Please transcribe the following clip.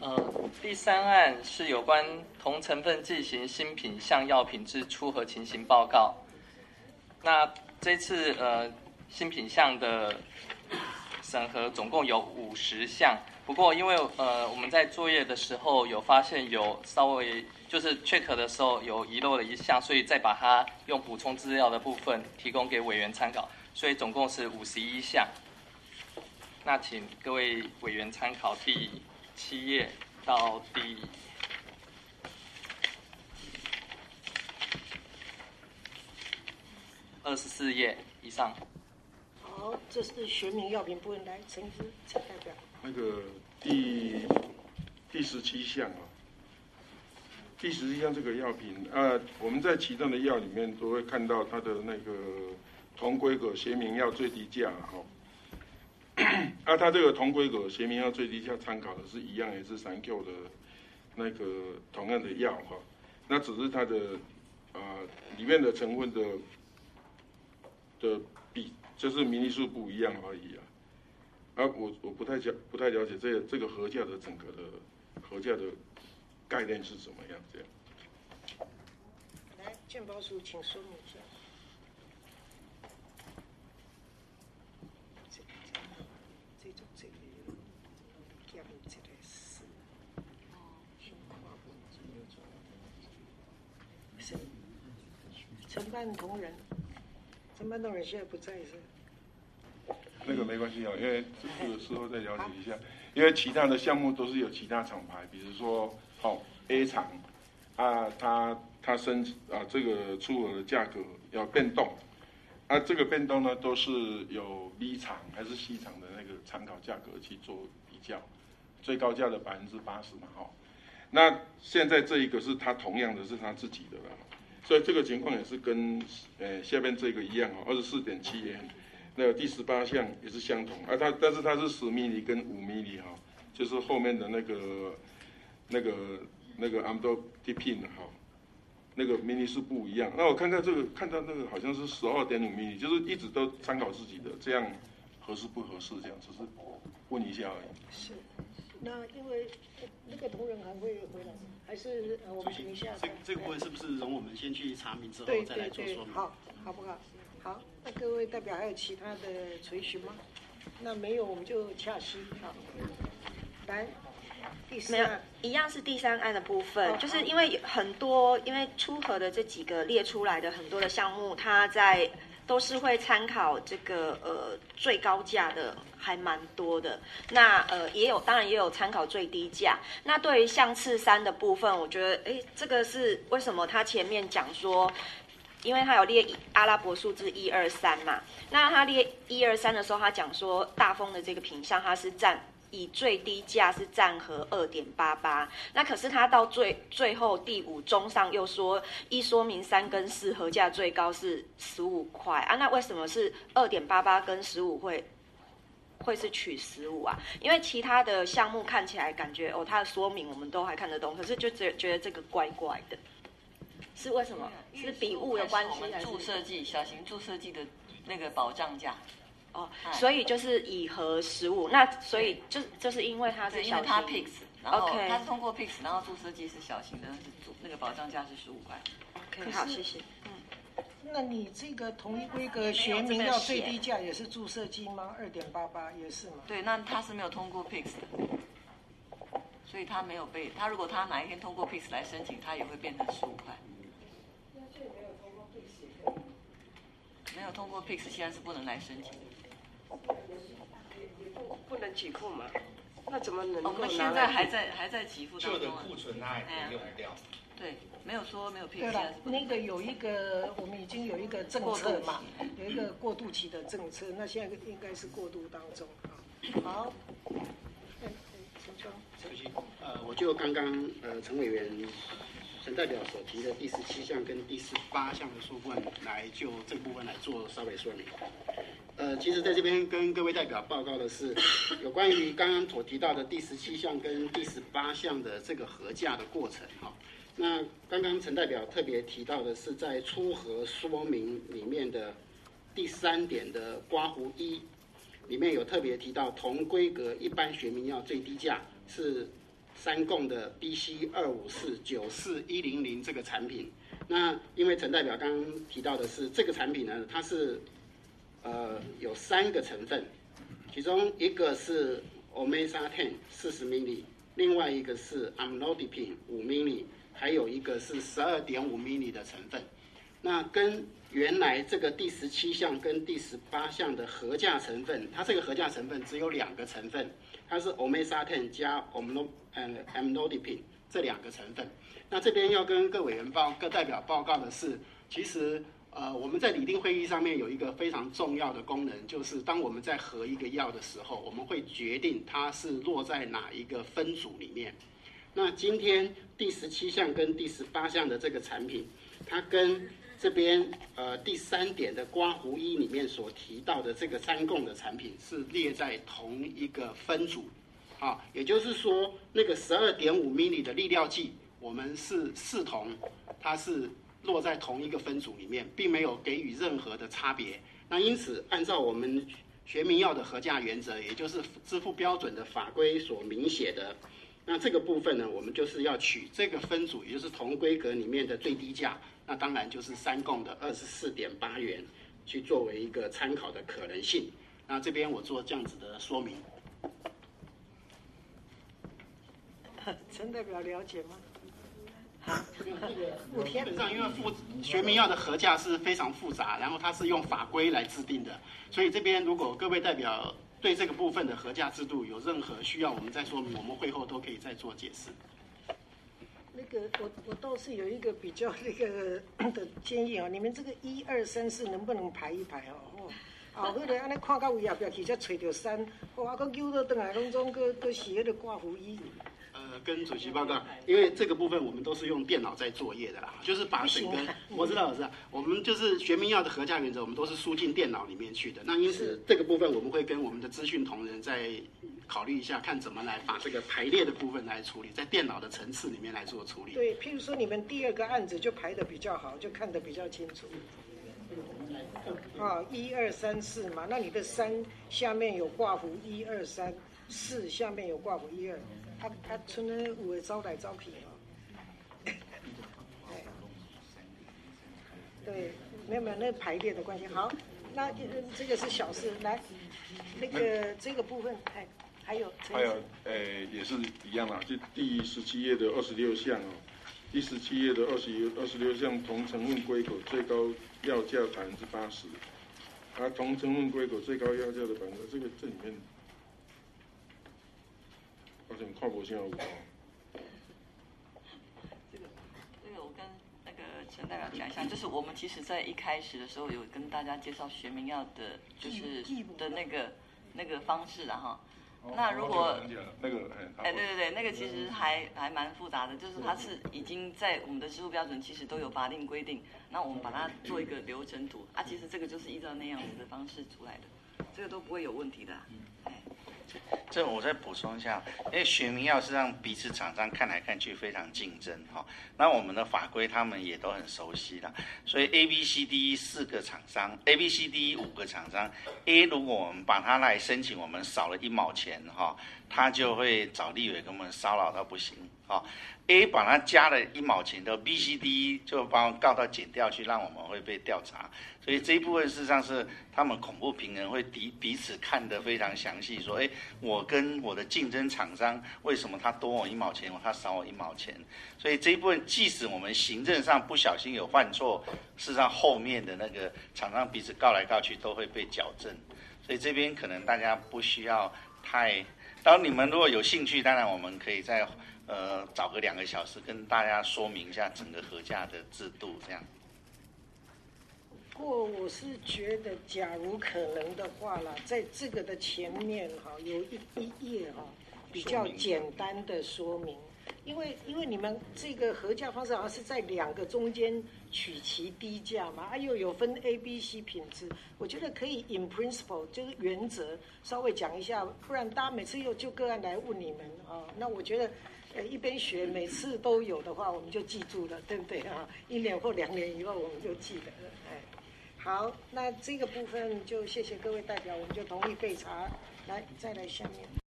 第3案是有关同成分剂型新品项药品之出核情形报告。那这次新品项的审核总共有50项，不过因为我们在作业的时候有发现有稍微就是 check 的时候有遗漏了1项，所以再把它用补充资料的部分提供给委员参考，所以总共是51项。那请各位委员参考第7页到第24页以上。 好，这是学名药品部分，来陈代表。 那个第17项啊，第17项这个药品我们在其他的药里面都会看到它的那个同规格学名药最低价它这个同规格学名药最低价参考的是一样，也是3Q 的那个同样的药那只是它的里面的成分的比就是名利数不一样而已我不太了解这个核价的整个的核价的概念是怎么样这样。 来，健保署请说明一下。承办同仁现在不在是？ 那个没关系因为这个事后再了解一下。因为其他的项目都是有其他厂牌，比如说A 厂它这个出核的价格要变动这个变动呢都是有 B 厂还是 C 厂的那个参考价格去做比较，最高价的80%嘛那现在这一个是它同样的是它自己的了，所以这个情况也是跟下面这个一样24.7元。那个第18项也是相同但是它是10 ml 跟5 ml就是后面的那个 amlodipine 那个 ml 是不一样。那我看到那个好像是12.5 ml， 就是一直都参考自己的，这样合适不合适？这样只是问一下而已。 是，那因为那个同仁还会回来，还是我们请一下。 这个部分是不是容我们先去查明之后再来做说明？ 好不好？好，那各位代表还有其他的垂询吗？那没有，我们就洽悉。好，来，第4案一样是第3案的部分，就是因为因为出核的这几个列出来的很多的项目，它都是会参考这个最高价的，还蛮多的。那当然也有参考最低价。那对于项次3的部分，我觉得这个是为什么他前面讲说。因为他有列阿拉伯数字1、2、3嘛，那他列1、2、3的时候，他讲说大丰的这个品项，它是以最低价是占核2.88，那可是他到最后第5中上又说说明3跟4核价最高是15块那为什么是2.88跟15会是取15因为其他的项目看起来感觉它的说明我们都还看得懂，可是就觉得这个怪怪的。是为什么？是笔误的关系还是？ 注射剂小型注射剂的那个保障价。 所以就是以核15，那所以就是因为它是小型，因为它 PIX， 然后它是通过 PIX， 然后注射剂是小型的，那个保障价是15块。 OK， 好，谢谢。 那你这个同一规格学名药最低价也是注射剂吗？2.88也是吗？ 对，那它是没有通过 PIX 的，所以它没有被如果他哪一天通过 PIX 来申请，它也会变成15块。没有通过 PIX， 现在是不能来申请的。 不能给付嘛？那怎么能够？ 我们现在还在给付当中。 旧的库存它还可以用掉。 对，没有说没有 PIX。 对了，那个我们已经有一个政策嘛，有一个过渡期的政策，那现在应该是过渡当中好。陈庄。 我就刚刚陈委员。陈代表所提的第17项跟第18项的部分来就这部分来做稍微说明。其实在这边跟各位代表报告的是，有关于刚刚所提到的第17项跟第18项的这个核价的过程那刚刚陈代表特别提到的是在出核说明里面的第3点的刮胡1里面有特别提到同规格一般学名药最低价是三共的 BC25494-100这个产品。那因为陈代表刚刚提到的是这个产品呢，它是有3个成分，其中一个是 Omesa 10 40 ml， 另外一个是 Amlodipine 5 ml， 还有一个是 12.5 ml 的成分。那跟原来这个第17项跟第18项的合价成分，它这个合价成分只有2个成分，它是 Omesa 10加 Amlodipine 这2个成分。那这边要跟各委员各代表报告的是，其实我们在拟定会议上面有一个非常重要的功能，就是当我们在合一个药的时候，我们会决定它是落在哪一个分组里面。那今天第17项跟第18项的这个产品，它跟这边第3点的刮胡1里面所提到的这个三共的产品是列在同一个分组，也就是说那个 12.5 ml 的利尿剂，我们是视同它是落在同一个分组里面，并没有给予任何的差别。那因此，按照我们学名药的合价原则，也就是支付标准的法规所明写的，那这个部分呢，我们就是要取这个分组，也就是同规格里面的最低价，那当然就是三共的24.8元，去作为一个参考的可能性。那这边我做这样子的说明。 陈代表了解吗？ 基本上因为学名药的合价是非常复杂，然后它是用法规来制定的，所以这边如果各位代表对这个部分的合价制度有任何需要，我们再说明，我们会后都可以再做解释。 那个我倒是有一个比较那个的建议你们这个1、2、3、4能不能排一排或者安尼看到位后壁去才找到3，搁揪到转来拢总搁是迄个刮胡1。 跟主席报告，因为这个部分我们都是用电脑在作业的啦，就是把整个我知道，我们就是学名药的合价原则，我们都是输进电脑里面去的。那因此这个部分我们会跟我们的资讯同仁再考虑一下，看怎么来把这个排列的部分来处理，在电脑的层次里面来做处理。 对，譬如说你们第2个案子就排得比较好，就看得比较清楚。1、2、3、4嘛，那你的3下面有挂弧1、2、3， 4下面有挂弧1、2。剩咧有会走来走去对，没有那排列的关系。好，那这个是小事，来，那个这个部分，还有也是一样啦，就第17页的26项第17页的26项同成分归口最高药价80%，同成分归口最高药价的这里面。我怎么看不清楚？ 这个我跟那个陈代表讲一下，就是我们其实在一开始的时候有跟大家介绍学名药的，就是的那个方式的哈。那如果那个对，那个其实还蛮复杂的，就是它是已经在我们的支付标准其实都有法令规定，那我们把它做一个流程图其实这个就是依照那样子的方式出来的，这个都不会有问题的。 这我再补充一下，因为学名药是让彼此厂商看来看去非常竞争那我们的法规他们也都很熟悉了，所以 ABCD 4个厂商 ，ABCD 5个厂商 ，A 如果我们把它来申请，我们少了1毛钱他就会找立委跟我们骚扰到不行A 把它加了1毛钱的 ，BCD 就把我告到检调去，让我们会被调查。所以这一部分事实上是他们恐怖平衡会彼此看得非常详细，说，我跟我的竞争厂商为什么他多我1毛钱，他少我1毛钱？所以这一部分即使我们行政上不小心有犯错，事实上后面的那个厂商彼此告来告去都会被矫正。所以这边可能大家不需要太，当然你们如果有兴趣，当然我们可以再找个2个小时跟大家说明一下整个合价的制度这样。 不过我是觉得，假如可能的话啦，在这个的前面有一页比较简单的说明，因为你们这个合价方式好像是在2个中间取其低价嘛，又有分 A、B、C 品质，我觉得可以 in principle 就是原则稍微讲一下，不然大家每次又就个案来问你们那我觉得。一边学，每次都有的话，我们就记住了，对不对1年或2年以后，我们就记得了。好，那这个部分就谢谢各位代表，我们就同意备查。来，再来下面。